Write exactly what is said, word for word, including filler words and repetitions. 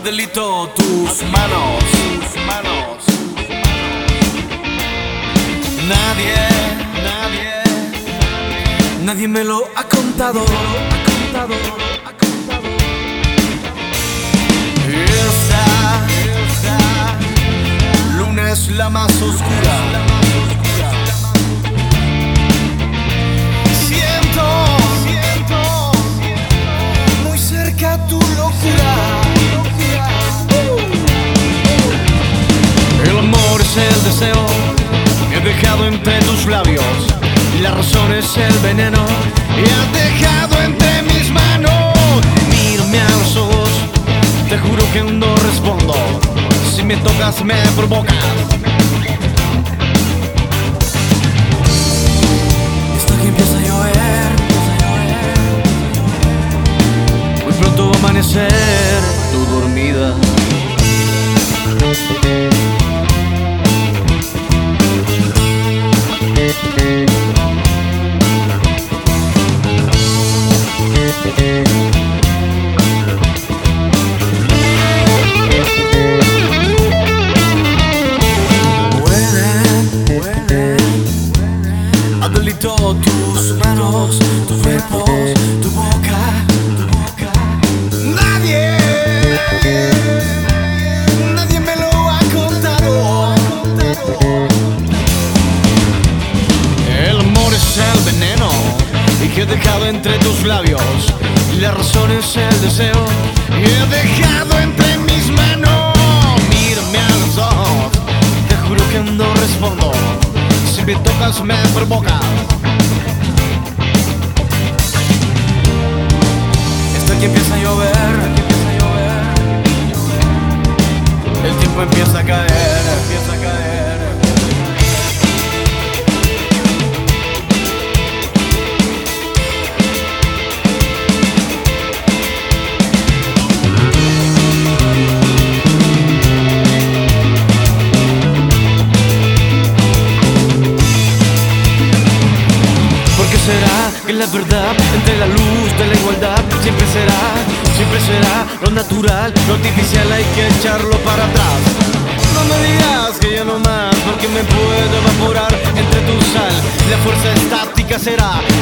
Adelito, tus manos, tus manos. Nadie, nadie, nadie me lo ha contado, ha contado, ha contado. Esta, esta luna es la más oscura. Siento, siento, muy cerca tu locura. El amor es el deseo que he dejado entre tus labios, y la razón es el veneno que has dejado entre mis manos. Mírame a los ojos, te juro que no respondo. Si me tocas me provocas. Esto que empieza a llover, muy pronto va a amanecer tu dormida. Adelito, tus manos, tus cuerpos, tu boca, tu boca. Nadie, nadie me lo ha contado. El amor es el veneno y que he dejado entre tus labios, y la razón es el deseo que he dejado entre mis manos. Mírame a los ojos, te juro que no respondo. Si me tocas me provoca. Esto aquí empieza a llover, el tiempo empieza a caer, empieza a caer. Será que la verdad entre la luz de la igualdad siempre será, siempre será lo natural, lo artificial hay que echarlo para atrás. No me digas que ya no más, porque me puedo evaporar entre tu sal. La fuerza estática será